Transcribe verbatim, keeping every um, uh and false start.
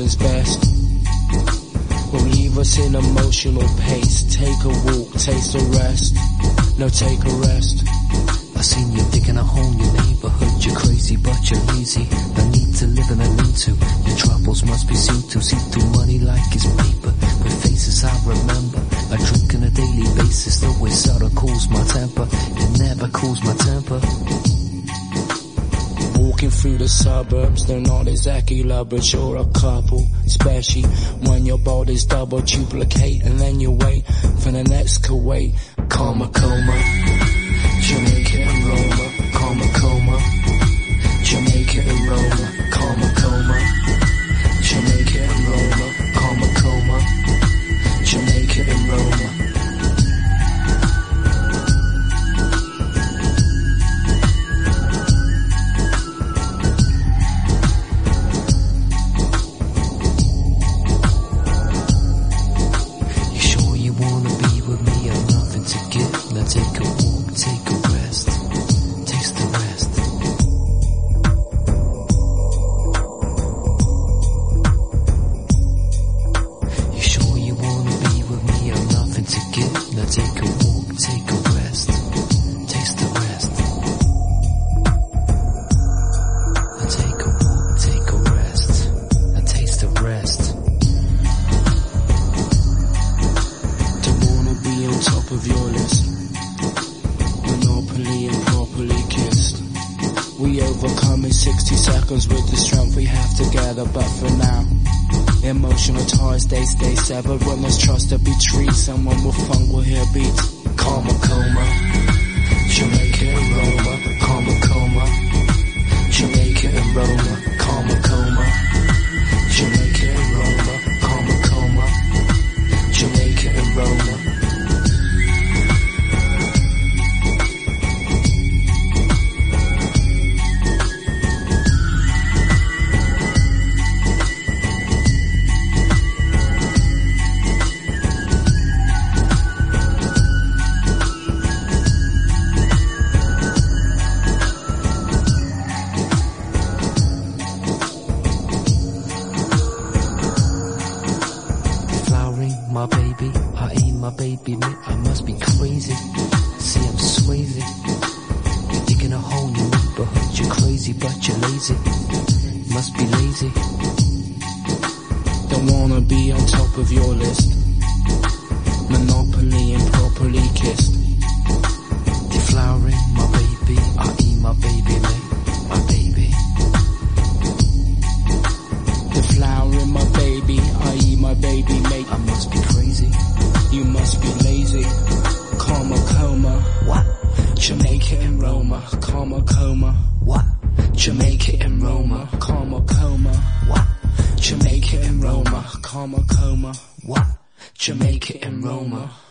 living's best. Will leave us in emotional pace. Take a walk, taste a rest. No, take a rest. I seen you digging a hole in your neighborhood. You're crazy but you're lazy. No need to live in a lean-to. Your troubles must be seen to. See through money like it's paper. With faces I remember. I drink on a daily basis. The way soda cools my temper. It never cools my temper. Walking through the suburbs, they're not exactly lovers, you're a couple. Especially when your body's double duplicate. And then you wait for the next Kuwait. Karma coma, Jamaica and Roma. Karma coma, Jamaica and Roma. Karma coma, Jamaica and Roma. Karma coma, Jamaica and Roma. Take a walk, take a rest, taste the rest. You sure you wanna be with me? I'm nothing to get. Now take a walk, take a rest, taste the rest. Now take a walk, take a rest, now taste the rest. Don't wanna be on top of your list. Monopoly and properly kissed. We overcome in sixty seconds with the strength we have together. But for now, emotional ties, they stay severed. When there's trust to be treated, someone with funk will hear beats. Karma coma, Jamaica and Roma. Karma coma, Jamaica and Roma. Karma coma, Jamaica and Roma. Karma coma, Jamaica and Roma. My baby, I ain't my baby, man, I must be crazy. See, I'm swayzy. You're digging a hole in your neighborhood. You're crazy, but you're lazy. Must be lazy. Don't wanna be on top of your list. Monopoly and properly kissed. Deflowering, my baby, I ain't my baby, man, my baby. Deflowering, my baby, I eat my baby, mate. I must be crazy. You must be lazy. Karma coma. What? Jamaica and Roma. Karma coma. What? Jamaica and Roma. Karma coma. What? Jamaica and Roma. Karma coma. What? Jamaica and Roma.